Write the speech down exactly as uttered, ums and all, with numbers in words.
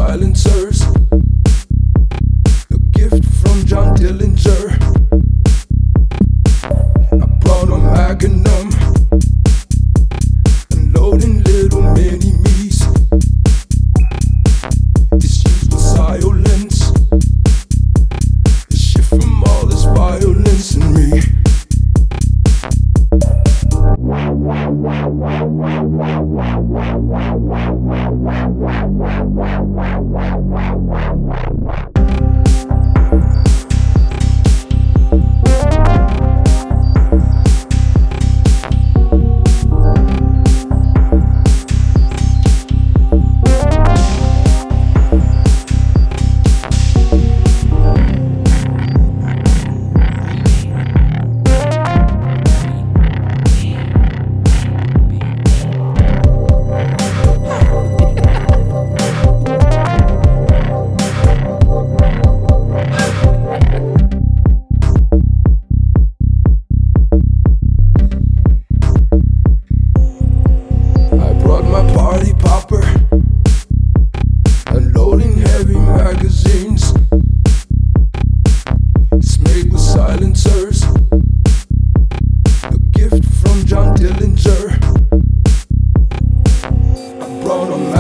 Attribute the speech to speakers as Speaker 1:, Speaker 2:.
Speaker 1: silencers. A gift from John Dillinger. I brought a Magnum, unloading little mini me's. It's used with violence. The shift from all this violence in me. Party popper, unloading heavy magazines. It's made with silencers. A gift from John Dillinger. I brought a